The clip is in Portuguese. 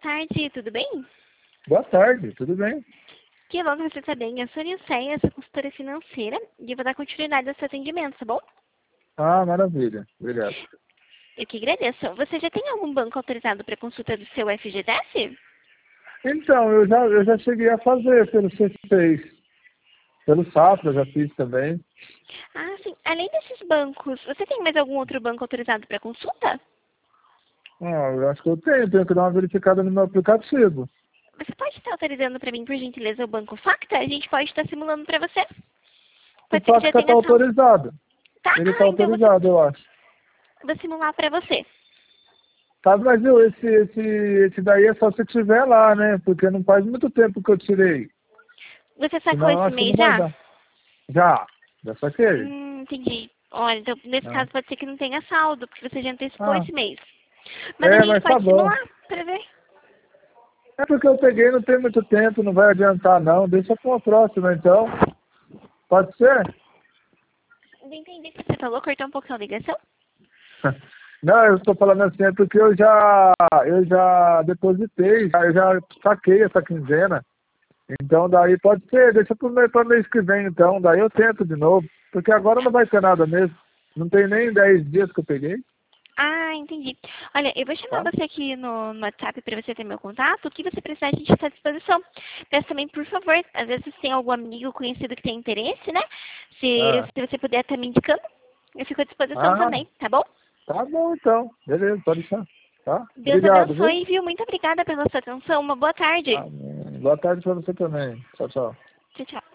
tarde, tudo bem? Boa tarde, tudo bem? Que bom que você está bem. Eu sou a Nilceia, sou consultora financeira e eu vou dar continuidade ao seu atendimento, tá bom? Ah, maravilha, obrigado. Eu que agradeço. Você já tem algum banco autorizado para consulta do seu FGTS? Então, eu já cheguei a fazer pelo C6, pelo Safra, já fiz também. Ah, sim. Além desses bancos, você tem mais algum outro banco autorizado para consulta? Ah, eu acho que eu tenho que dar uma verificada no meu aplicativo. Você pode estar autorizando para mim, por gentileza, o Banco Facta? A gente pode estar simulando para você. O Pode ser que já Facta está tenha saldo. autorizado. Tá? Ele está Ah, então autorizado, eu acho. vou simular para você. Tá, mas viu, esse daí é só se tiver lá, né? Porque não faz muito tempo que eu tirei. Você sacou Senão eu esse acho que mês não vai já? dar. Já saquei. Entendi. Olha, então nesse Ah, caso pode ser que não tenha saldo, porque você já antecipou ah, esse mês. Mas a gente mas tá pode bom. simular para ver. É porque eu peguei não tem muito tempo, não vai adiantar não. Deixa para uma próxima então. Pode ser? Não entendi o que você falou, cortou um pouquinho a ligação. Não, eu estou falando assim, é porque eu já depositei, eu já saquei essa quinzena. Então daí pode ser, deixa para mês que vem então, daí eu tento de novo. Porque agora não vai ter nada mesmo. Não tem nem 10 dias que eu peguei, Ah, entendi. Olha, eu vou chamar tá? você aqui no WhatsApp para você ter meu contato. O que você precisar, a gente está à disposição. Peço também, por favor, às vezes tem algum amigo conhecido que tem interesse, né? Se, Ah, se você puder estar me indicando, eu fico à disposição ah, também, tá bom? tá bom então. Beleza, pode deixar. Tá? Deus Obrigado, viu? abençoe, viu? Muito obrigada pela sua atenção. Uma boa tarde. Boa tarde para você também. Tchau, tchau. Tchau, tchau.